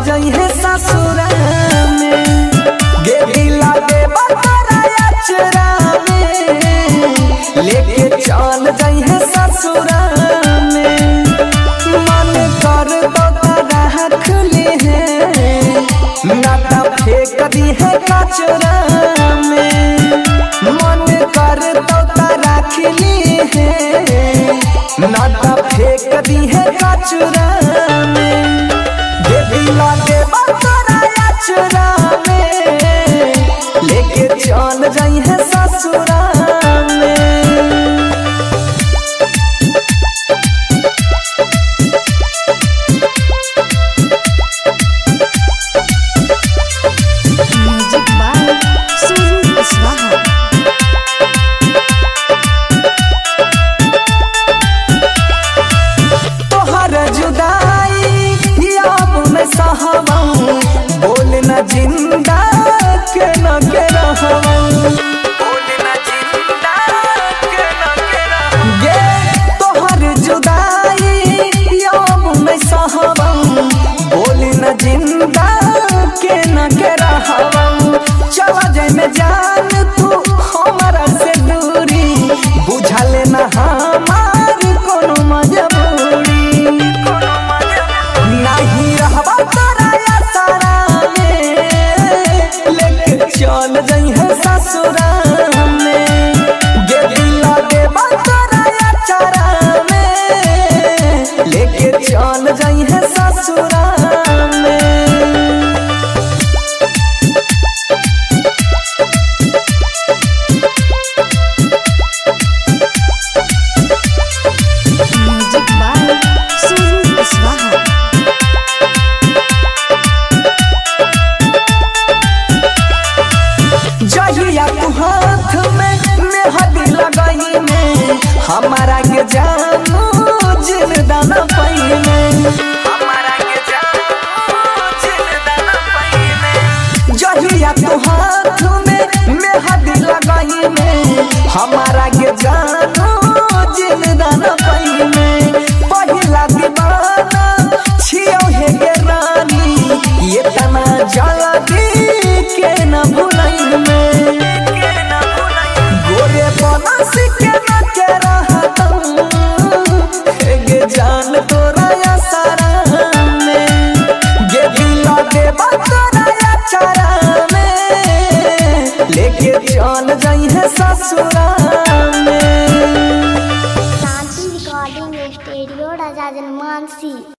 जाई है ससुरा में गे दिला दे बतरा अचरा में लेके चल जाई है ससुरा में मन कर तो रख ले है नाता फेंक दी है कचरा में मन कर तो रख ली है नाता फेंक दी है कचरा में गे दिला दे बतरा अचरा में लेके चल जाई है ससुरा में। Music by Sonu Kushwaha. जुदाई याद में सहवाऊं बोल न जिंदा के न के रहवाऊं बोल न जिंदा के न के रहवाऊं गे तोहर जुदाई याद में सहवाऊं बोल न जिंदा के न के रहवाऊं चला जाए में जान तू हमारा से दूरी बुझा लेना हमार कोनो मजबूरी चल जाई है ससुरा में गे दिला दे बतरा अचरा में लेके चल जाई है ससुरा में। Music by Sonu Kushwaha. जहिया तू हाथ में मेहंदी लगाई में हमारा के जानू जिंदा न पाई में हमारा के जानू जिंदा न पाई में जहिया तू हाथ में मेहंदी लगाई में हमारा के जानू जिंदा न पाई में पहिला दीवाना छियो है गे रानी ये तना जल्दी के न भुलाई में गोरे बनस के न के रहतूं गे जान तोरा सारा में गे दिला दे बतरा अचरा में लेके चल जाई है ससुरा में। Shanti recording studio Raja जनमानसी।